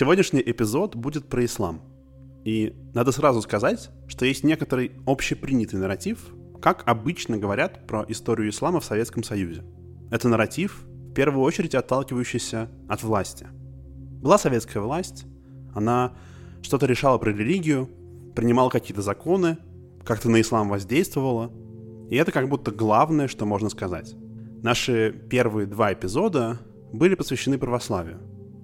Сегодняшний эпизод будет про ислам. И надо сразу сказать, что есть некоторый общепринятый нарратив, как обычно говорят про историю ислама в Советском Союзе. Это нарратив, в первую очередь отталкивающийся от власти. Была советская власть, она что-то решала про религию, принимала какие-то законы, как-то на ислам воздействовала, и это как будто главное, что можно сказать. Наши первые 2 эпизода были посвящены православию.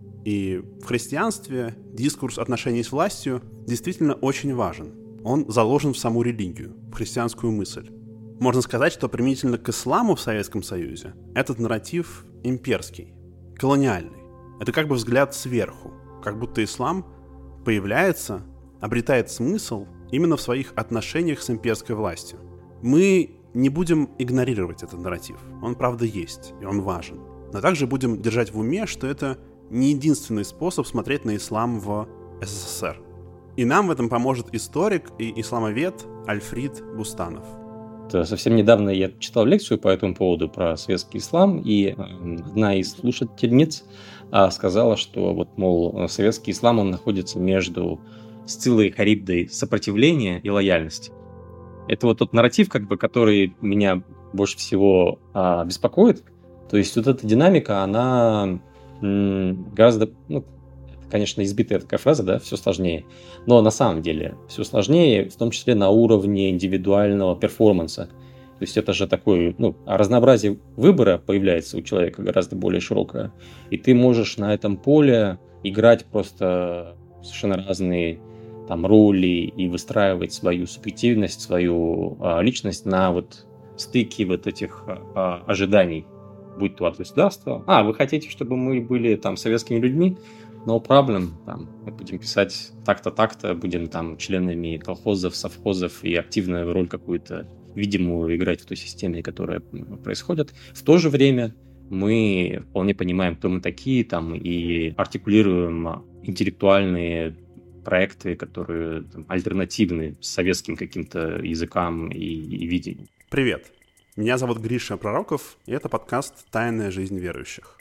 И в христианстве дискурс отношений с властью действительно очень важен. Он заложен в саму религию, в христианскую мысль. Можно сказать, что применительно к исламу в Советском Союзе этот нарратив имперский, колониальный. Это как бы взгляд сверху, как будто ислам появляется, обретает смысл именно в своих отношениях с имперской властью. Мы не будем игнорировать этот нарратив. Он, правда, есть, и он важен. Но также будем держать в уме, что это не единственный способ смотреть на ислам в СССР. И нам в этом поможет историк и исламовед Альфрид Бустанов. Совсем недавно я читал лекцию по этому поводу про советский ислам, и одна из слушательниц сказала, что вот, мол, советский ислам, он находится между Сциллой и Харибдой сопротивления и лояльности. Это вот тот нарратив, который меня больше всего беспокоит. То есть вот эта динамика, она гораздо, конечно, избитая такая фраза, да, все сложнее. Но на самом деле все сложнее, в том числе на уровне индивидуального перформанса. То есть это же такое, разнообразие выбора появляется у человека гораздо более широкое. И ты можешь на этом поле играть просто совершенно разные роли и выстраивать свою субъективность, свою личность на стыке этих ожиданий, будь то от государства. Вы хотите, чтобы мы были советскими людьми? No problem. Мы будем писать так-то, будем членами колхозов, совхозов и активную роль какую-то видимую играть в той системе, которая происходит. В то же время мы вполне понимаем, кто мы такие, и артикулируем интеллектуальные проекты, которые альтернативны советским каким-то языкам и видениям. Привет, меня зовут Гриша Пророков, и это подкаст «Тайная жизнь верующих».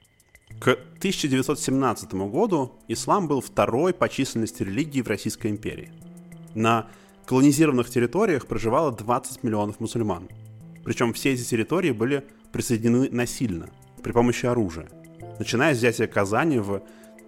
К 1917 году ислам был второй по численности религии в Российской империи. На колонизированных территориях проживало 20 миллионов мусульман. Причем все эти территории были присоединены насильно, при помощи оружия, начиная с взятия Казани в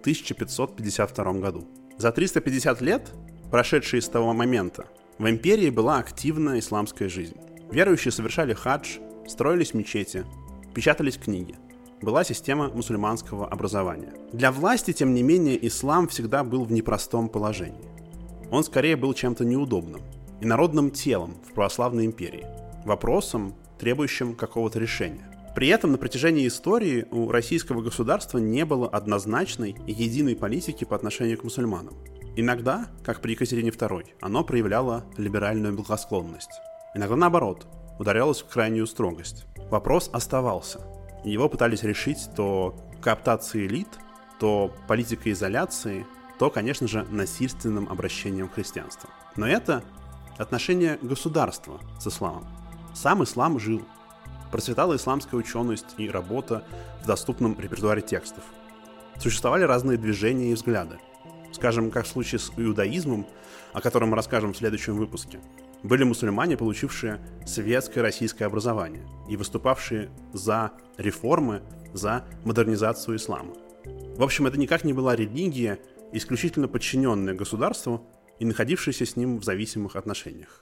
1552 году. За 350 лет, прошедшие с того момента, в империи была активная исламская жизнь. Верующие совершали хадж, строились мечети, печатались книги. Была система мусульманского образования. Для власти, тем не менее, ислам всегда был в непростом положении. Он скорее был чем-то неудобным, инородным телом в православной империи, вопросом, требующим какого-то решения. При этом на протяжении истории у российского государства не было однозначной и единой политики по отношению к мусульманам. Иногда, как при Екатерине II, оно проявляло либеральную благосклонность. Иногда, наоборот, ударялось в крайнюю строгость. Вопрос оставался. Его пытались решить то кооптацией элит, то политикой изоляции, то, конечно же, насильственным обращением к христианству. Но это отношение государства с исламом. Сам ислам жил. Процветала исламская ученость и работа в доступном репертуаре текстов. Существовали разные движения и взгляды. Скажем, как в случае с иудаизмом, о котором мы расскажем в следующем выпуске, были мусульмане, получившие светское российское образование и выступавшие за реформы, за модернизацию ислама. В общем, это никак не была религия, исключительно подчиненная государству и находившаяся с ним в зависимых отношениях.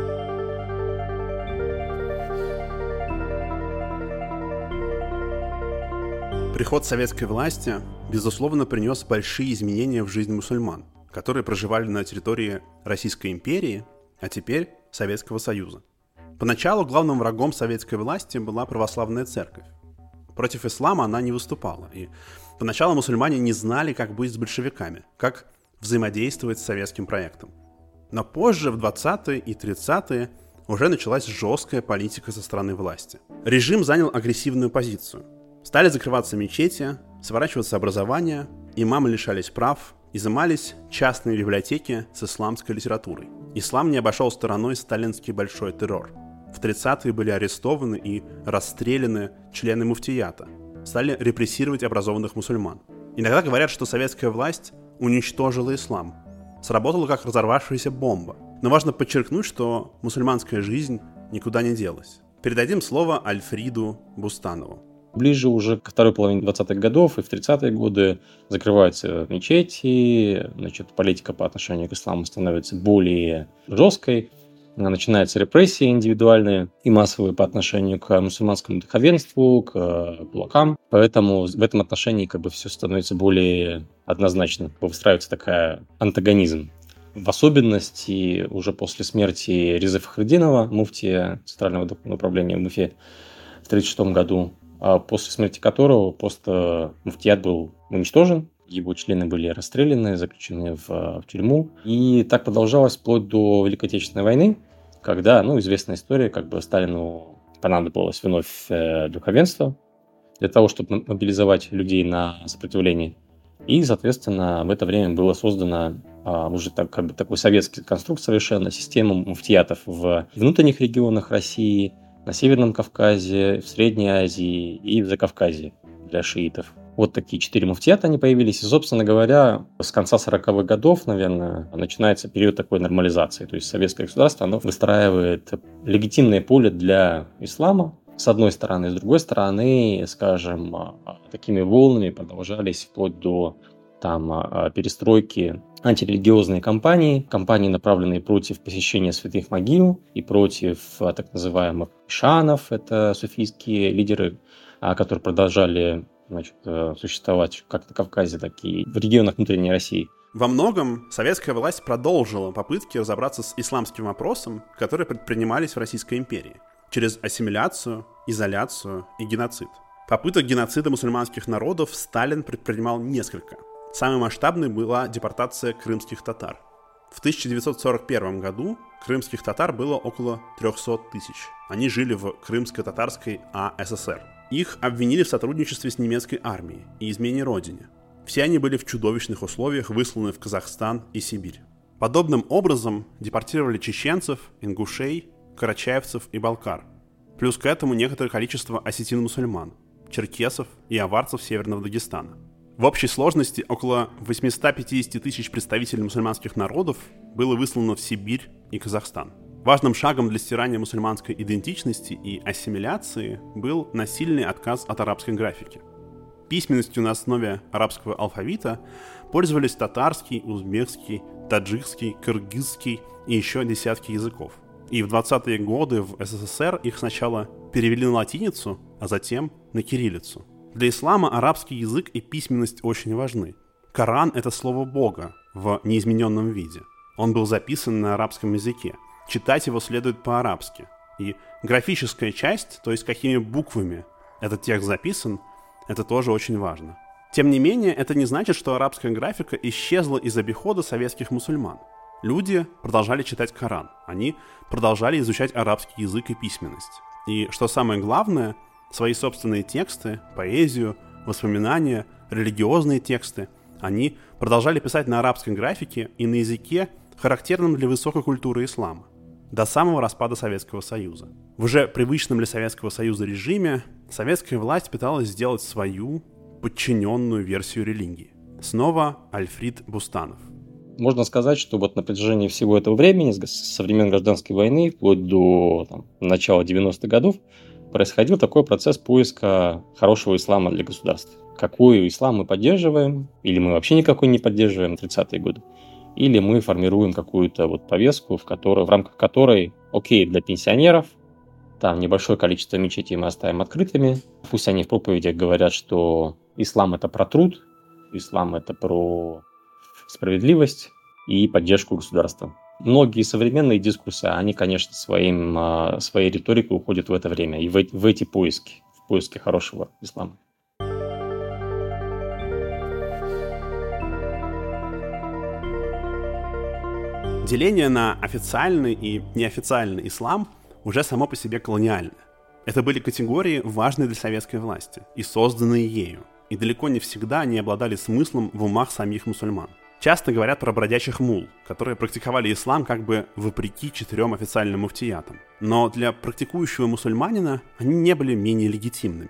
Приход советской власти, безусловно, принес большие изменения в жизнь мусульман, которые проживали на территории Российской империи, а теперь Советского Союза. Поначалу главным врагом советской власти была православная церковь. Против ислама она не выступала, и поначалу мусульмане не знали, как быть с большевиками, как взаимодействовать с советским проектом. Но позже, в 20-е и 30-е, уже началась жесткая политика со стороны власти. Режим занял агрессивную позицию. Стали закрываться мечети, сворачиваться образование, имамы лишались прав, изымались частные библиотеки с исламской литературой. Ислам не обошел стороной сталинский большой террор. В 30-е были арестованы и расстреляны члены муфтията. Стали репрессировать образованных мусульман. Иногда говорят, что советская власть уничтожила ислам. Сработала как разорвавшаяся бомба. Но важно подчеркнуть, что мусульманская жизнь никуда не делась. Передадим слово Альфриду Бустанову. Ближе уже ко второй половине 20-х годов и в 30-е годы закрываются мечети, политика по отношению к исламу становится более жесткой, начинаются репрессии индивидуальные и массовые по отношению к мусульманскому духовенству, к кулакам. Поэтому в этом отношении все становится более однозначно. Выстраивается такая антагонизм. В особенности уже после смерти Резы Фахретдинова, муфтия Центрального духовного управления МУФИ в 1936 году, после смерти которого просто муфтият был уничтожен, его члены были расстреляны, заключены в тюрьму. И так продолжалось вплоть до Великой Отечественной войны, когда, известная история, Сталину понадобилось вновь духовенство для того, чтобы мобилизовать людей на сопротивление. И, соответственно, в это время была создана уже такой советский конструкт совершенно, система муфтиятов в внутренних регионах России, на Северном Кавказе, в Средней Азии и в Закавказье для шиитов. Вот такие 4 муфтията они появились. И, собственно говоря, с конца 40-х годов, наверное, начинается период такой нормализации. То есть советское государство, оно выстраивает легитимное поле для ислама, с одной стороны. С другой стороны, скажем, такими волнами продолжались вплоть до перестройки антирелигиозные кампании, направленные против посещения святых могил и против так называемых шанов, это суфийские лидеры, которые продолжали существовать как на Кавказе, так и в регионах внутренней России. Во многом советская власть продолжила попытки разобраться с исламским вопросом, которые предпринимались в Российской империи, через ассимиляцию, изоляцию и геноцид. Попыток геноцида мусульманских народов Сталин предпринимал несколько. Самой масштабной была депортация крымских татар. В 1941 году крымских татар было около 300 тысяч. Они жили в Крымско-татарской АССР. Их обвинили в сотрудничестве с немецкой армией и измене родине. Все они были в чудовищных условиях высланы в Казахстан и Сибирь. Подобным образом депортировали чеченцев, ингушей, карачаевцев и балкар. Плюс к этому некоторое количество осетин-мусульман, черкесов и аварцев Северного Дагестана. В общей сложности около 850 тысяч представителей мусульманских народов было выслано в Сибирь и Казахстан. Важным шагом для стирания мусульманской идентичности и ассимиляции был насильный отказ от арабской графики. Письменностью на основе арабского алфавита пользовались татарский, узбекский, таджикский, кыргызский и еще десятки языков. И в 20-е годы в СССР их сначала перевели на латиницу, а затем на кириллицу. Для ислама арабский язык и письменность очень важны. Коран — это слово Бога в неизмененном виде. Он был записан на арабском языке. Читать его следует по-арабски. И графическая часть, то есть какими буквами этот текст записан, это тоже очень важно. Тем не менее, это не значит, что арабская графика исчезла из обихода советских мусульман. Люди продолжали читать Коран. Они продолжали изучать арабский язык и письменность. И, что самое главное, свои собственные тексты, поэзию, воспоминания, религиозные тексты они продолжали писать на арабской графике и на языке, характерном для высокой культуры ислама, до самого распада Советского Союза. В уже привычном для Советского Союза режиме советская власть пыталась сделать свою подчиненную версию религии. Снова Альфрид Бустанов. Можно сказать, что на протяжении всего этого времени, со времен гражданской войны, вплоть до начала 90-х годов, происходил такой процесс поиска хорошего ислама для государства. Какой ислам мы поддерживаем, или мы вообще никакой не поддерживаем 30-е годы, или мы формируем какую-то повестку, в рамках которой, для пенсионеров, небольшое количество мечетей мы оставим открытыми, пусть они в проповедях говорят, что ислам — это про труд, ислам — это про справедливость и поддержку государства. Многие современные дискурсы, они, конечно, своей риторикой уходят в это время и в эти поиски, в поиске хорошего ислама. Деление на официальный и неофициальный ислам уже само по себе колониально. Это были категории, важные для советской власти и созданные ею, и далеко не всегда они обладали смыслом в умах самих мусульман. Часто говорят про бродячих мул, которые практиковали ислам вопреки 4 официальным муфтиятам. Но для практикующего мусульманина они не были менее легитимными.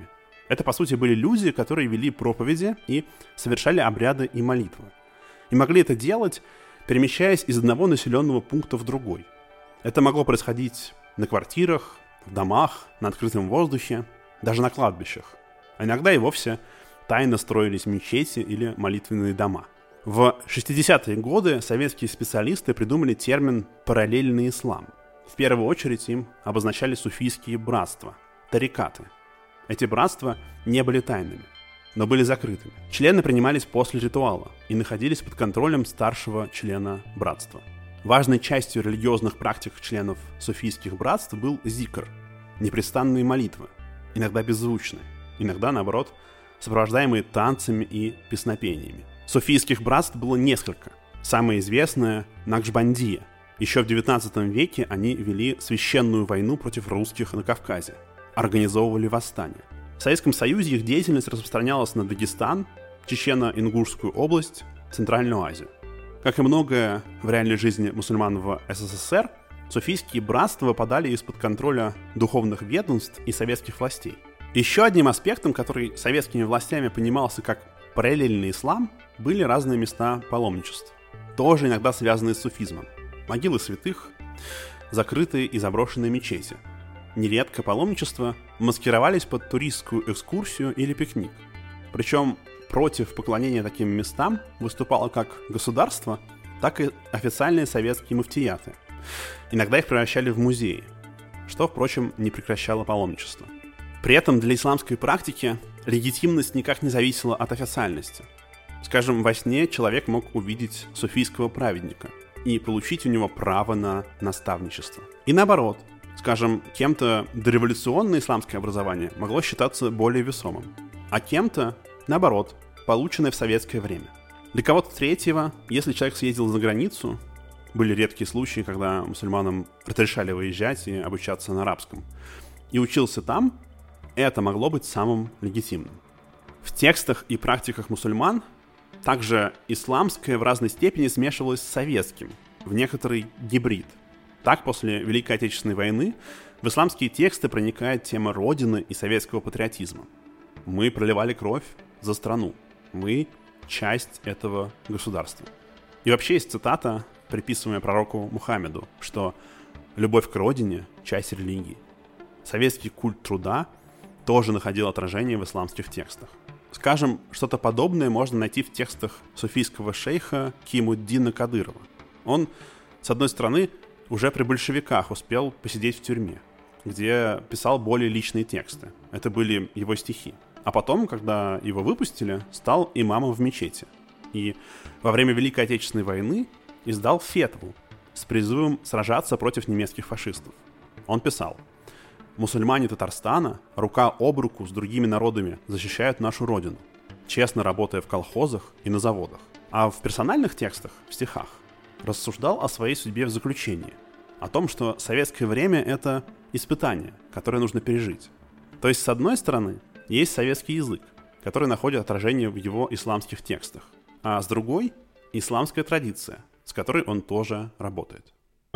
Это, по сути, были люди, которые вели проповеди и совершали обряды и молитвы. И могли это делать, перемещаясь из одного населенного пункта в другой. Это могло происходить на квартирах, в домах, на открытом воздухе, даже на кладбищах. А иногда и вовсе тайно строились мечети или молитвенные дома. В 60-е годы советские специалисты придумали термин «параллельный ислам». В первую очередь им обозначали суфийские братства – тарикаты. Эти братства не были тайными, но были закрытыми. Члены принимались после ритуала и находились под контролем старшего члена братства. Важной частью религиозных практик членов суфийских братств был зикр – непрестанные молитвы, иногда беззвучные, иногда, наоборот, сопровождаемые танцами и песнопениями. Суфийских братств было несколько. Самое известное – Накшбандия. Еще в XIX веке они вели священную войну против русских на Кавказе, организовывали восстания. В Советском Союзе их деятельность распространялась на Дагестан, Чечено-Ингушскую область, Центральную Азию. Как и многое в реальной жизни мусульман в СССР, суфийские братства выпадали из-под контроля духовных ведомств и советских властей. Еще одним аспектом, который советскими властями понимался как параллельный ислам, были разные места паломничеств, тоже иногда связанные с суфизмом. Могилы святых, закрытые и заброшенные мечети. Нередко паломничества маскировались под туристскую экскурсию или пикник. Причем против поклонения таким местам выступало как государство, так и официальные советские муфтияты. Иногда их превращали в музеи, что, впрочем, не прекращало паломничество. При этом для исламской практики легитимность никак не зависела от официальности. Скажем, во сне человек мог увидеть суфийского праведника и получить у него право на наставничество. И наоборот, скажем, кем-то дореволюционное исламское образование могло считаться более весомым, а кем-то, наоборот, полученное в советское время. Для кого-то третьего, если человек съездил за границу, были редкие случаи, когда мусульманам разрешали выезжать и обучаться на арабском, и учился там, это могло быть самым легитимным. В текстах и практиках мусульман также исламское в разной степени смешивалось с советским, в некоторый гибрид. Так, после Великой Отечественной войны в исламские тексты проникает тема Родины и советского патриотизма. Мы проливали кровь за страну. Мы – часть этого государства. И вообще есть цитата, приписываемая пророку Мухаммеду, что «любовь к родине – часть религии». Советский культ труда тоже находил отражение в исламских текстах. Скажем, что-то подобное можно найти в текстах суфийского шейха Киямуддина Кадырова. Он, с одной стороны, уже при большевиках успел посидеть в тюрьме, где писал более личные тексты. Это были его стихи. А потом, когда его выпустили, стал имамом в мечети. И во время Великой Отечественной войны издал фетву с призывом сражаться против немецких фашистов. Он писал: «Мусульмане Татарстана рука об руку с другими народами защищают нашу родину, честно работая в колхозах и на заводах». А в персональных текстах, в стихах, рассуждал о своей судьбе в заключении, о том, что советское время — это испытание, которое нужно пережить. То есть, с одной стороны, есть советский язык, который находит отражение в его исламских текстах, а с другой — исламская традиция, с которой он тоже работает.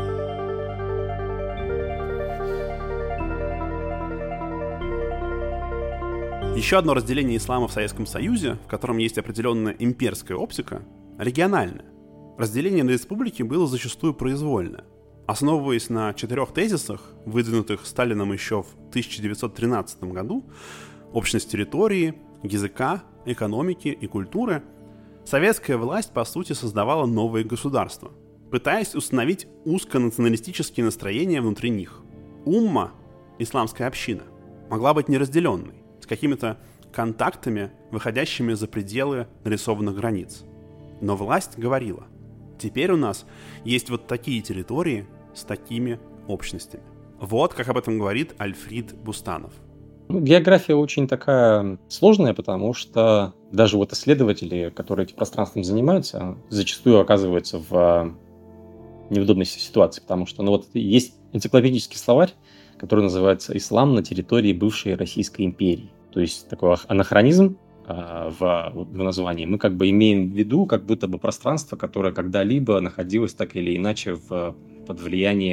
Еще одно разделение ислама в Советском Союзе, в котором есть определенная имперская оптика, региональное. Разделение на республики было зачастую произвольное. Основываясь на 4 тезисах, выдвинутых Сталином еще в 1913 году, общность территории, языка, экономики и культуры, советская власть, по сути, создавала новые государства, пытаясь установить узконационалистические настроения внутри них. Умма, исламская община, могла быть неразделенной, с какими-то контактами, выходящими за пределы нарисованных границ. Но власть говорила: теперь у нас есть вот такие территории с такими общностями. Вот как об этом говорит Альфрид Бустанов. География очень такая сложная, потому что даже вот исследователи, которые этим пространством занимаются, зачастую оказываются в неудобной ситуации, потому что вот есть энциклопедический словарь, который называется «Ислам на территории бывшей Российской империи». То есть такой анахронизм в названии. Мы как бы имеем в виду как будто бы пространство, которое когда-либо находилось так или иначе под влиянием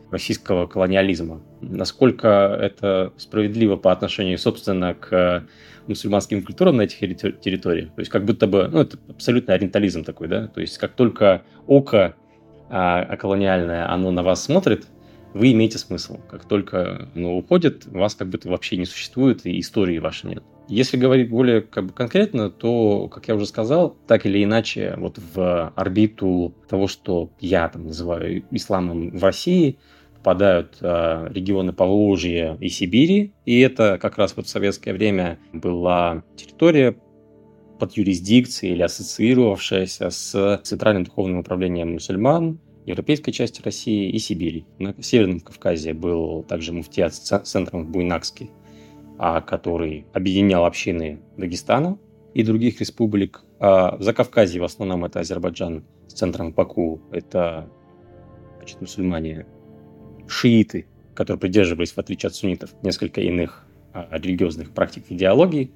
российского колониализма. Насколько это справедливо по отношению, собственно, к мусульманским культурам на этих территориях. То есть как будто бы, это абсолютно ориентализм такой, да? То есть как только око колониальное, оно на вас смотрит, вы имеете смысл. Как только оно уходит, вас как будто вообще не существует, и истории вашей нет. Если говорить более конкретно, то, как я уже сказал, так или иначе, вот в орбиту того, что я там называю исламом в России, попадают регионы Поволжья и Сибири, и это как раз вот в советское время была территория под юрисдикцией или ассоциировавшаяся с Центральным духовным управлением мусульман, европейской части России и Сибири. На Северном Кавказе был также муфтият с центром в Буйнакске, который объединял общины Дагестана и других республик. А в Закавказье в основном это Азербайджан с центром в Баку. Это мусульмане шииты, которые придерживались, в отличие от суннитов, несколько иных религиозных практик и идеологий.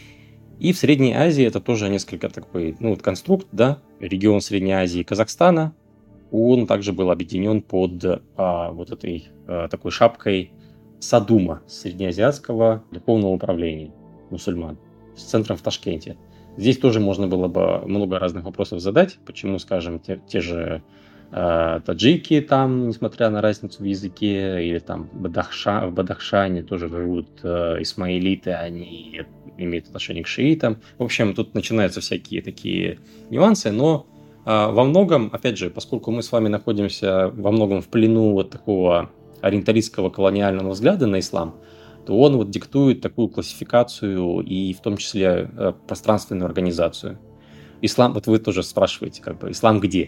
И в Средней Азии это тоже несколько такой конструкт, да, регион Средней Азии и Казахстана. Он также был объединен под вот этой такой шапкой Садума, среднеазиатского духовного управления мусульман, с центром в Ташкенте. Здесь тоже можно было бы много разных вопросов задать, почему, скажем, те же таджики там, несмотря на разницу в языке, или там в Бадахшане тоже живут исмаилиты, они имеют отношение к шиитам. В общем, тут начинаются всякие такие нюансы, но во многом, опять же, поскольку мы с вами находимся во многом в плену вот такого ориенталистского колониального взгляда на ислам, то он вот диктует такую классификацию и в том числе пространственную организацию. Ислам, вот вы тоже спрашиваете, ислам где?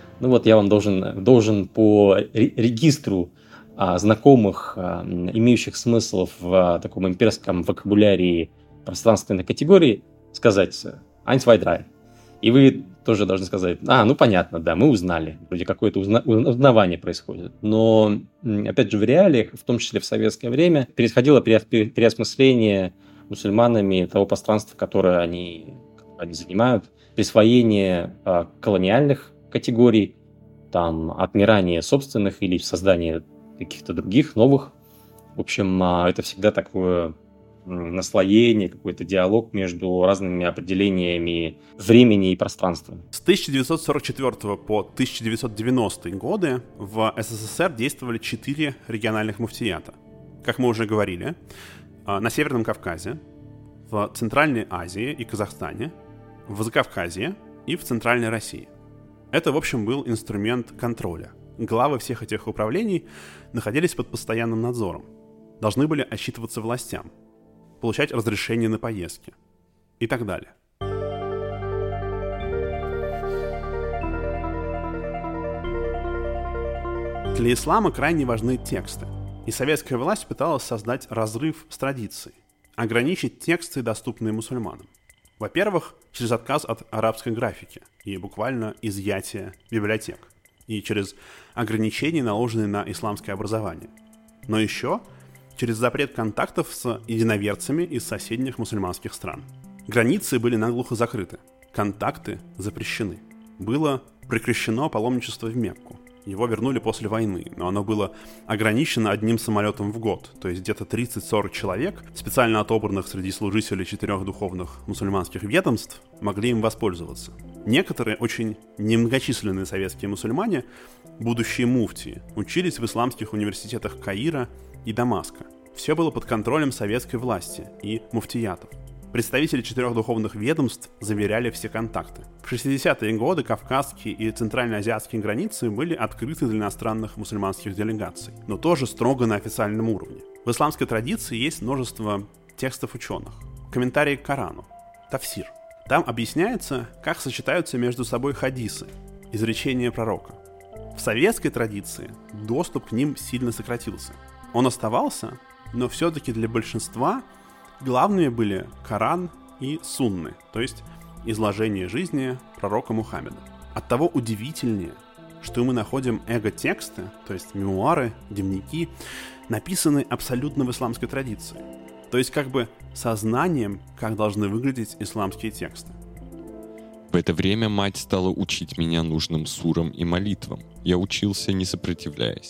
Я вам должен по регистру знакомых, имеющих смысл в таком имперском вокабулярии пространственной категории сказать «eins, zwei, drei». И вы тоже должны сказать, понятно, да, мы узнали, вроде какое-то узнавание происходит. Но, опять же, в реалиях, в том числе в советское время, происходило переосмысление мусульманами того пространства, которое они занимают, присвоение колониальных категорий, там, отмирание собственных или создание каких-то других, новых. В общем, это всегда такое наслоение, какой-то диалог между разными определениями времени и пространства. С 1944 по 1990 годы в СССР действовали 4 региональных муфтията. Как мы уже говорили, на Северном Кавказе, в Центральной Азии и Казахстане, в Закавказье и в Центральной России. Это, в общем, был инструмент контроля. Главы всех этих управлений находились под постоянным надзором, должны были отчитываться властям, получать разрешение на поездки и так далее. Для ислама крайне важны тексты, и советская власть пыталась создать разрыв с традицией, ограничить тексты, доступные мусульманам. Во-первых, через отказ от арабской графики и буквально изъятие библиотек, и через ограничения, наложенные на исламское образование. Но еще через запрет контактов с единоверцами из соседних мусульманских стран. Границы были наглухо закрыты, контакты запрещены. Было прекращено паломничество в Мекку. Его вернули после войны, но оно было ограничено одним самолетом в год, то есть где-то 30-40 человек, специально отобранных среди служителей 4 духовных мусульманских ведомств, могли им воспользоваться. Некоторые очень немногочисленные советские мусульмане, будущие муфтии, учились в исламских университетах Каира и Дамаска. Все было под контролем советской власти и муфтиятов. Представители 4 духовных ведомств заверяли все контакты. В 60-е годы кавказские и центральноазиатские границы были открыты для иностранных мусульманских делегаций, но тоже строго на официальном уровне. В исламской традиции есть множество текстов ученых, комментарии к Корану, тафсир. Там объясняется, как сочетаются между собой хадисы, изречения пророка. В советской традиции доступ к ним сильно сократился. Он оставался, но все-таки для большинства главными были Коран и Сунны, то есть изложение жизни пророка Мухаммеда. Оттого удивительнее, что мы находим эго-тексты, то есть мемуары, дневники, написанные абсолютно в исламской традиции. То есть как бы сознанием, как должны выглядеть исламские тексты. В это время мать стала учить меня нужным сурам и молитвам. Я учился, не сопротивляясь.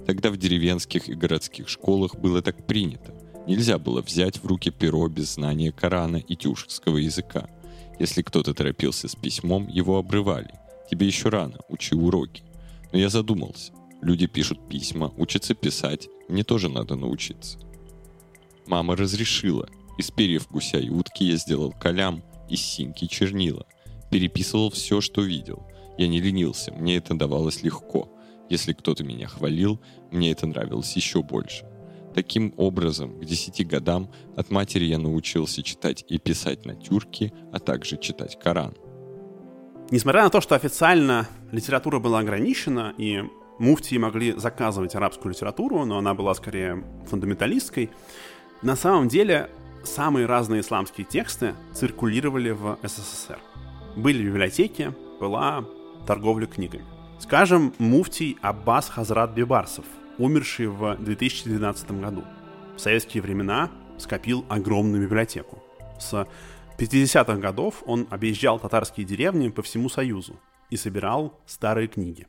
Тогда в деревенских и городских школах было так принято. Нельзя было взять в руки перо без знания Корана и тюркского языка. Если кто-то торопился с письмом, его обрывали. Тебе еще рано, учи уроки. Но я задумался. Люди пишут письма, учатся писать. Мне тоже надо научиться. Мама разрешила. Из перьев гуся и утки я сделал калям, из синьки чернила. Переписывал все, что видел. Я не ленился, мне это давалось легко. Если кто-то меня хвалил, мне это нравилось еще больше. Таким образом, к 10 годам от матери я научился читать и писать на тюрке, а также читать Коран. Несмотря на то, что официально литература была ограничена, и муфтии могли заказывать арабскую литературу, но она была скорее фундаменталистской, на самом деле самые разные исламские тексты циркулировали в СССР. Были библиотеки, была торговля книгами. Скажем, муфтий Аббас Хазрат Бибарсов, умерший в 2012 году, в советские времена скопил огромную библиотеку. С 50-х годов он объезжал татарские деревни по всему Союзу и собирал старые книги.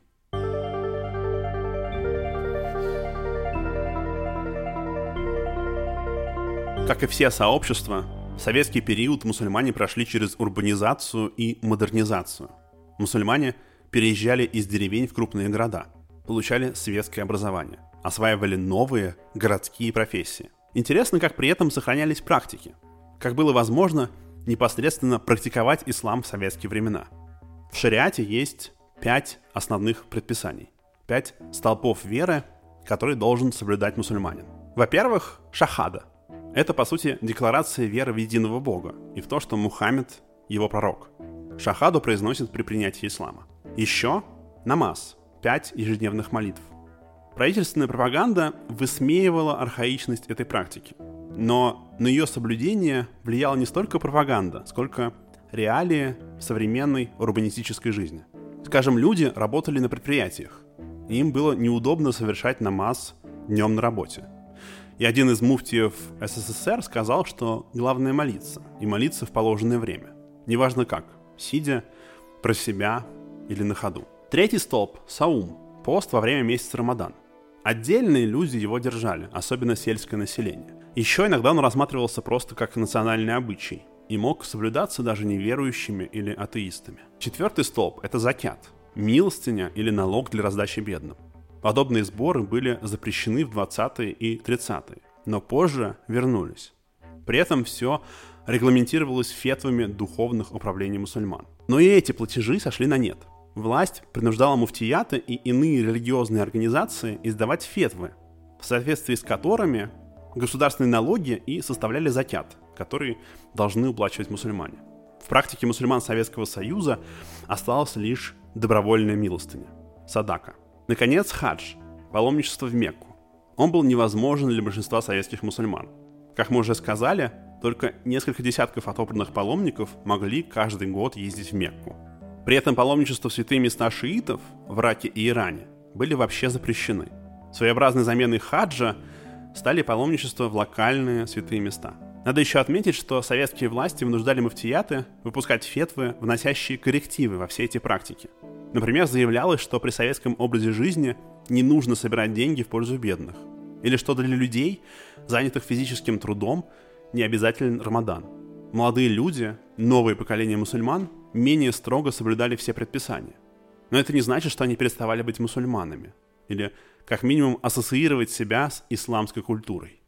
Как и все сообщества, в советский период мусульмане прошли через урбанизацию и модернизацию. Мусульмане переезжали из деревень в крупные города, получали светское образование, осваивали новые городские профессии. Интересно, как при этом сохранялись практики, как было возможно непосредственно практиковать ислам в советские времена. В шариате есть 5 основных предписаний, 5 столпов веры, которые должен соблюдать мусульманин. Во-первых, шахада. Это, по сути, декларация веры в единого Бога и в то, что Мухаммед – его пророк. Шахаду произносят при принятии ислама. Еще намаз – 5 ежедневных молитв. Правительственная пропаганда высмеивала архаичность этой практики. Но на ее соблюдение влияла не столько пропаганда, сколько реалии современной урбанистической жизни. Скажем, люди работали на предприятиях, и им было неудобно совершать намаз днем на работе. И один из муфтиев СССР сказал, что главное молиться, и молиться в положенное время. Неважно как, сидя, про себя или на ходу. Третий столб – саум, пост во время месяца Рамадан. Отдельные люди его держали, особенно сельское население. Еще иногда он рассматривался просто как национальный обычай и мог соблюдаться даже неверующими или атеистами. Четвертый столб – это закят, милостыня или налог для раздачи бедным. Подобные сборы были запрещены в 20-е и 30-е, но позже вернулись. При этом все регламентировалось фетвами духовных управлений мусульман. Но и эти платежи сошли на нет. Власть принуждала муфтияты и иные религиозные организации издавать фетвы, в соответствии с которыми государственные налоги и составляли закят, который должны уплачивать мусульмане. В практике мусульман Советского Союза осталась лишь добровольная милостыня – садака. Наконец, хадж – паломничество в Мекку. Он был невозможен для большинства советских мусульман. Как мы уже сказали, только несколько десятков отобранных паломников могли каждый год ездить в Мекку. При этом паломничество в святые места шиитов в Ираке и Иране были вообще запрещены. Своеобразной заменой хаджа стали паломничества в локальные святые места. Надо еще отметить, что советские власти вынуждали муфтияты выпускать фетвы, вносящие коррективы во все эти практики. Например, заявлялось, что при советском образе жизни не нужно собирать деньги в пользу бедных. Или что для людей, занятых физическим трудом, не обязателен Рамадан. Молодые люди, новое поколение мусульман, менее строго соблюдали все предписания. Но это не значит, что они переставали быть мусульманами. Или, как минимум, ассоциировать себя с исламской культурой.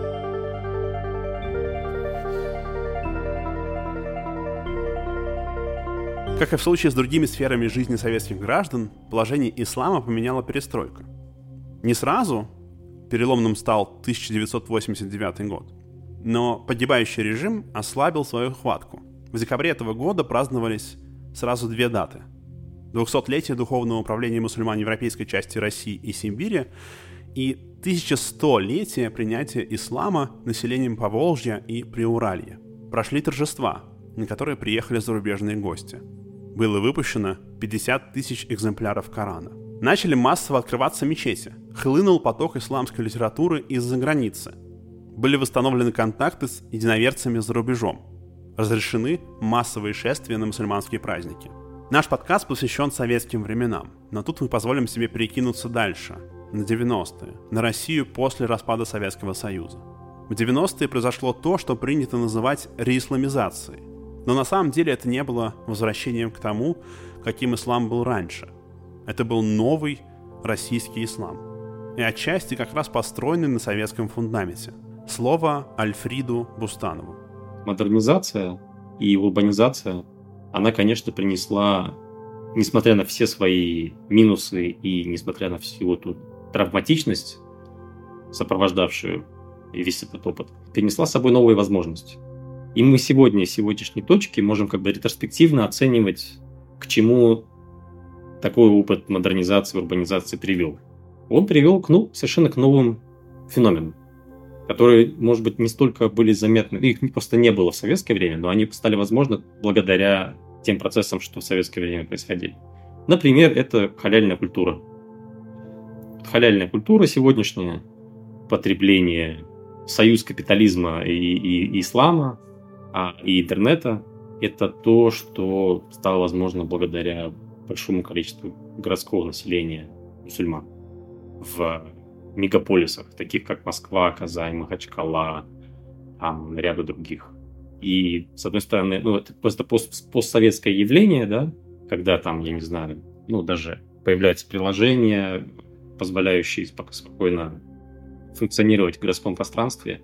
Как и в случае с другими сферами жизни советских граждан, положение ислама поменяла перестройка. Не сразу, переломным стал 1989 год, но погибающий режим ослабил свою хватку. В декабре этого года праздновались сразу две даты. 200-летие духовного управления мусульман европейской части России и Сибири и 1100-летие принятия ислама населением Поволжья и Приуралья. Прошли торжества, на которые приехали зарубежные гости. Было выпущено 50 тысяч экземпляров Корана. Начали массово открываться мечети. Хлынул поток исламской литературы из-за границы. Были восстановлены контакты с единоверцами за рубежом. Разрешены массовые шествия на мусульманские праздники. Наш подкаст посвящен советским временам, но тут мы позволим себе перекинуться дальше, на 90-е, на Россию после распада Советского Союза. В 90-е произошло то, что принято называть реисламизацией. Но на самом деле это не было возвращением к тому, каким ислам был раньше. Это был новый российский ислам. И отчасти как раз построенный на советском фундаменте. Слово Альфриду Бустанову. Модернизация и урбанизация, она, конечно, принесла, несмотря на все свои минусы и несмотря на всю эту травматичность, сопровождавшую весь этот опыт, принесла с собой новые возможности. И мы сегодня, с сегодняшней точки, можем как бы ретроспективно оценивать, к чему такой опыт модернизации, урбанизации привел. Он привел совершенно к новым феноменам, которые, может быть, не столько были заметны, их просто не было в советское время, но они стали возможны благодаря тем процессам, что в советское время происходили. Например, это халяльная культура. Халяльная культура сегодняшняя, потребление, союз капитализма и ислама, и интернета, это то, что стало возможно благодаря большому количеству городского населения мусульман в мегаполисах, таких как Москва, Казань, Махачкала, ряда других. И, с одной стороны, это просто постсоветское явление, да, когда там, я не знаю, даже появляются приложения, позволяющие спокойно функционировать в городском пространстве,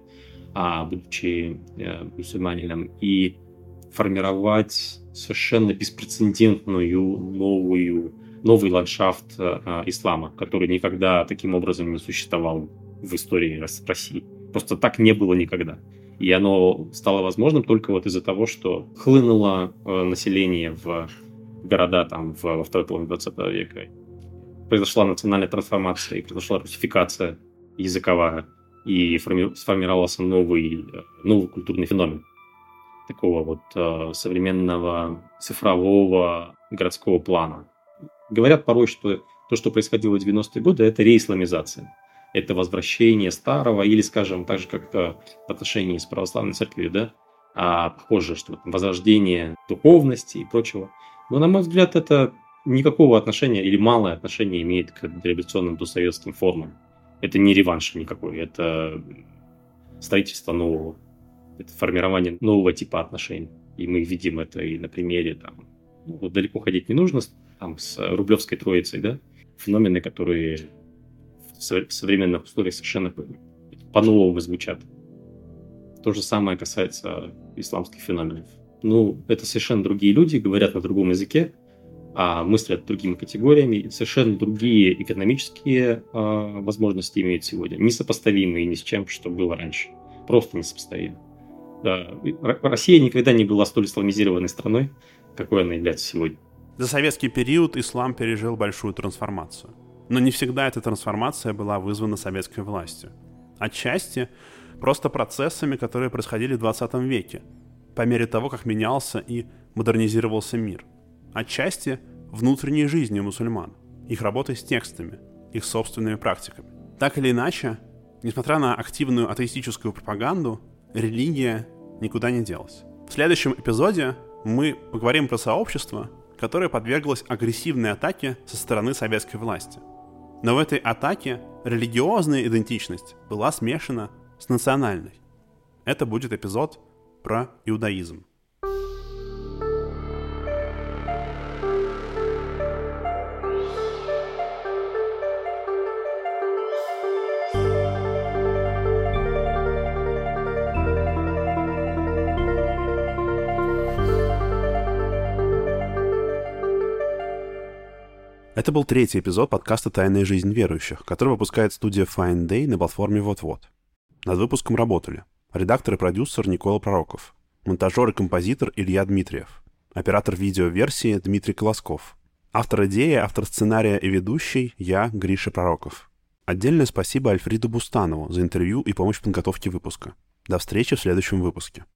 будучи мусульманином, и формировать совершенно беспрецедентную новый ландшафт ислама, который никогда таким образом не существовал в истории России. Просто так не было никогда. И оно стало возможным только вот из-за того, что хлынуло население в города во второй половине 20 века. Произошла национальная трансформация, и произошла русификация языковая, и сформировался новый культурный феномен такого вот современного цифрового городского плана. Говорят порой, что то, что происходило в 90-е годы, это реисламизация. Это возвращение старого, или, скажем, так же, как в отношении с православной церковью, да, похоже, что возрождение духовности и прочего. Но, на мой взгляд, это никакого отношения или малое отношение имеет к революционным досоветским формам. Это не реванш никакой, это строительство нового, это формирование нового типа отношений. И мы видим это и на примере, далеко ходить не нужно, с Рублевской Троицей, да, феномены, которые в современных условиях совершенно по-новому звучат. То же самое касается исламских феноменов. Это совершенно другие люди, говорят на другом языке, мыслят другими категориями, совершенно другие экономические возможности имеют сегодня, несопоставимые ни с чем, что было раньше. Просто несопоставимы. Да. Россия никогда не была столь исламизированной страной, какой она является сегодня. За советский период ислам пережил большую трансформацию. Но не всегда эта трансформация была вызвана советской властью. Отчасти просто процессами, которые происходили в 20 веке, по мере того, как менялся и модернизировался мир. Отчасти внутренней жизнью мусульман, их работой с текстами, их собственными практиками. Так или иначе, несмотря на активную атеистическую пропаганду, религия никуда не делась. В следующем эпизоде мы поговорим про сообщество, которое подверглось агрессивной атаке со стороны советской власти. Но в этой атаке религиозная идентичность была смешана с национальной. Это будет эпизод про иудаизм. Это был третий эпизод подкаста «Тайная жизнь верующих», который выпускает студия Fine Day на платформе Вот-Вот. Над выпуском работали редактор и продюсер Никола Пророков, монтажер и композитор Илья Дмитриев, оператор видеоверсии Дмитрий Колосков, автор идеи, автор сценария и ведущий я, Гриша Пророков. Отдельное спасибо Альфриду Бустанову за интервью и помощь в подготовке выпуска. До встречи в следующем выпуске.